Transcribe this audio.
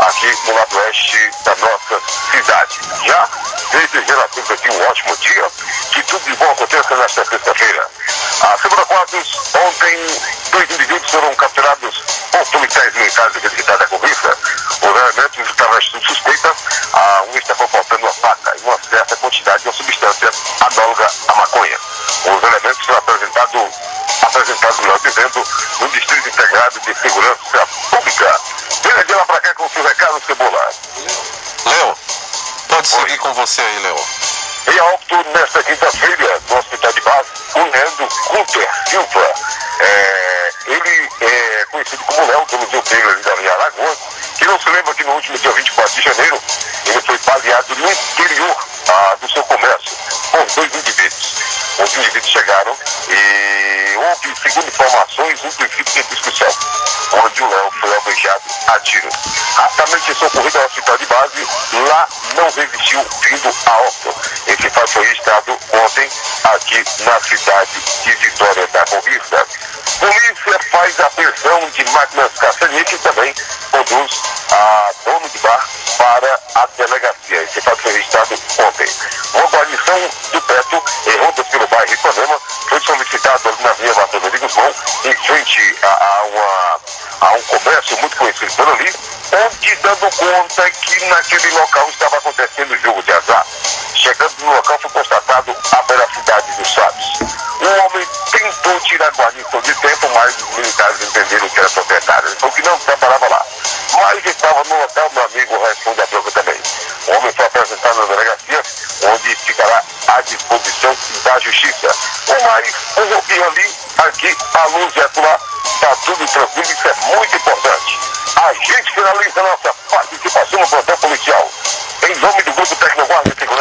aqui no lado oeste da nossa cidade. Já desejando a todos aqui um ótimo dia, que tudo de bom aconteça nesta sexta-feira. A Câmara Quadros, ontem, 2 indivíduos foram capturados por policiais militares aqui de Vitória da Conquista. Os elementos estavam em suspeita, um estava portando uma faca e uma certa quantidade de uma substância análoga à maconha. Os elementos foram apresentados, melhor dizendo, no Distrito Integrado de Segurança Pública. Venha de lá pra cá com o seu recado, Cebola. Léo, pode seguir com você aí, Léo. Em óbito, nesta quinta-feira, no Hospital de Base, o Leandro Gunter Silva. Ele é conhecido como Léo, pelo Rio Negro ali da Via Alagoas, que não se lembra que no último dia 24 de janeiro, ele foi baleado no interior do seu comércio por 2 indivíduos. Os indivíduos chegaram e houve, segundo informações, um princípio de discussão, onde o Léo foi alvejado a tiros. Rapidamente socorrido ao Hospital de Base, lá não resistiu, vindo a óbito. Esse fato foi registrado ontem aqui na cidade de Vitória da Conquista. Polícia faz apreensão de máquinas caça-níquel e também conduz a dono de bar para a delegacia. Esse fato foi registrado ontem. Uma guarnição do Petro, em rondas pelo bairro Ipanema, foi solicitado ali na Avenida Bartolomeu de Guzmão, em frente a um comércio muito conhecido por ali, onde dando conta que naquele local estava acontecendo jogo de azar. Chegando no local foi constatado a veracidade dos fatos. O homem tentou tirar a guarnição de tempo, mas os militares entenderam que era proprietário. Ele falou que não trabalhava lá. Mas estava no local, meu amigo responde a bronca também. O homem foi apresentado na delegacia, onde ficará à disposição da justiça. Mas um pouquinho ali, aqui, a luz e acolá, está tudo tranquilo, isso é muito importante. A gente finaliza a nossa participação no plantão policial. Em nome do Grupo Tecnoguarda